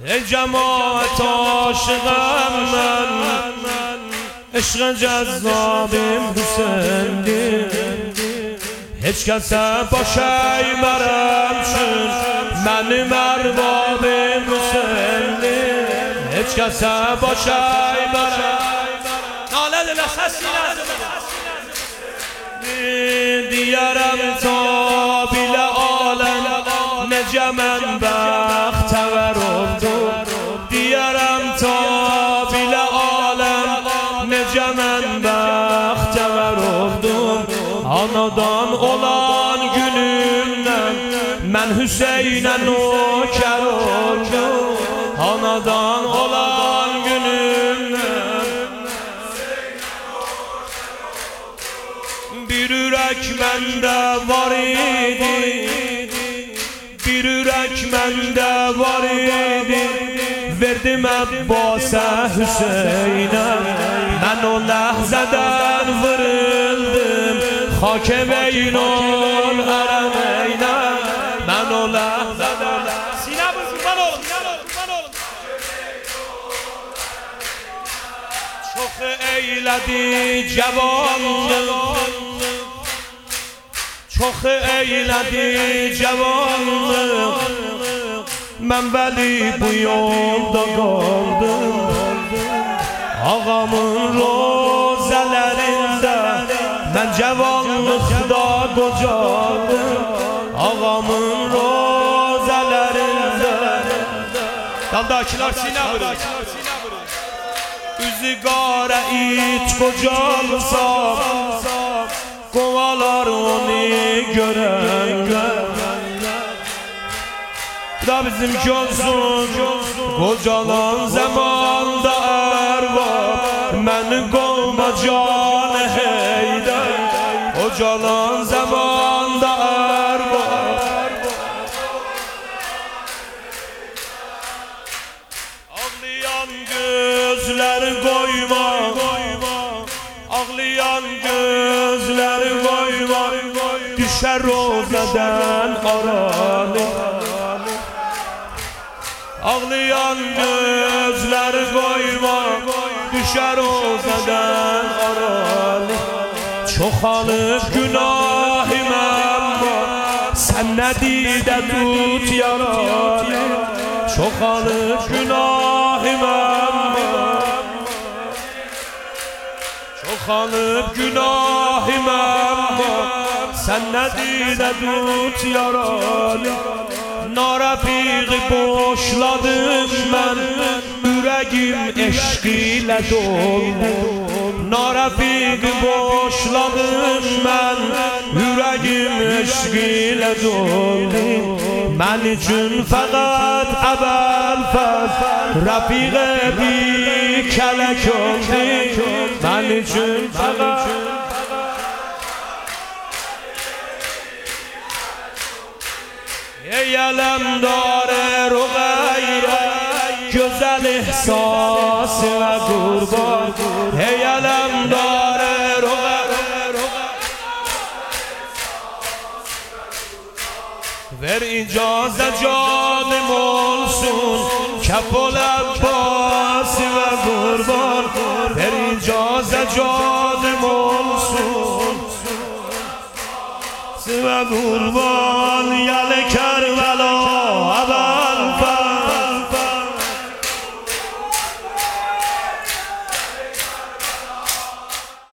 ای جماعت عاشقم من عشق جذابیم حسین دی هیچ کس باشه برم شد من مربابیم حسین دی هیچ کس باشه برم ناله دل سسی دیارم تا بیل عالم نجمن بختور دیارم تا بیل عالم نجمن بختور anadan olan günümden mən Hüseynə nökər oldum anadan olan günümden bir ürək məndə var idi bir ürək məndə var idi verdim Abbas'a Hüseynə mən o ləhzədən vırıldım خاک بین الحرمین من و لحظه سینه بزن چخ ایلدی جوانلıq چخ ایلدی جوانلıq من vəli bu yolda qaldım ağamın rozələrində mən cavanlıqda qocaldım ağamın rozələrində daldakılar sinə vurur üzü qara it qocalsam qovalar onu görənlər da bizimki olsun qocalan zamanda ərvab məni qolma can heydə qocalan zamanda ərvab ağlayan gözlər qoyma ağlayan gözlər qoyma düşər rozadan aralı ağlayan gözlər qoyma düşər rozadan aralı çoxalıb günahım amma sən nə didə tut yaralı çoxalıb günahım amma çoxalıb günahım amma sən nə didə tut yaralı narafiqi boşladım mən ürəgim eşq ilə doldu narafiqi boşladım mən ürəgim eşq ilə doldu mən üçün fəqət əvvəl rəfiqə bir kələk oldu mən üçün fəqət ey علمدار رقیه güzel ihsas ve kurban ey علمدار رقیه ver icazə canım olsun Kəpol Abbas ve kurban ver icazə canım olsun ve kurban yaləkə